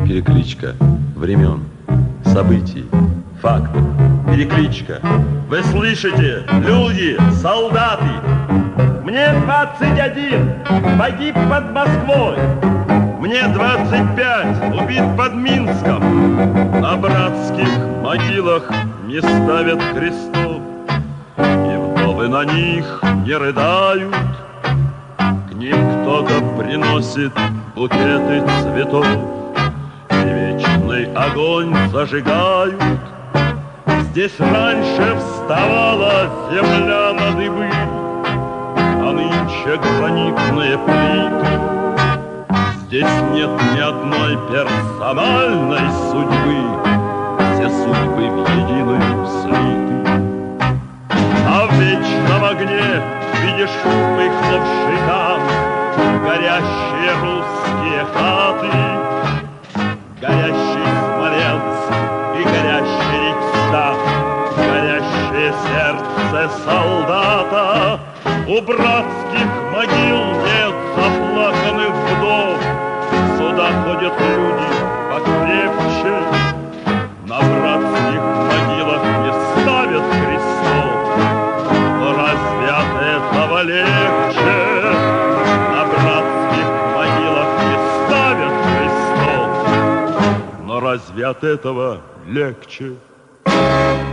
Перекличка времен, событий, фактов. Перекличка. Вы слышите, люди, солдаты? Мне 21, погиб под Москвой. Мне 25, убит под Минском. На братских могилах не ставят крестов, и вдовы на них не рыдают. К ним кто-то приносит букеты цветов, и вечный огонь зажигают. Здесь раньше вставала земля на дыбы, а нынче гранитные плиты. Здесь нет ни одной персональной судьбы, все судьбы в единую слиты. А в вечном огне видишь вспыхнувший там горящие русские хаты, горящий Смоленск и горящий Рейхстаг, горящее сердце солдата. У братских могил нет заплаканных вдов, сюда ходят люди покрепче. На братских могилах не ставят крестов, но разве от этого легче? На братских могилах не ставят крестов, но разве от этого легче?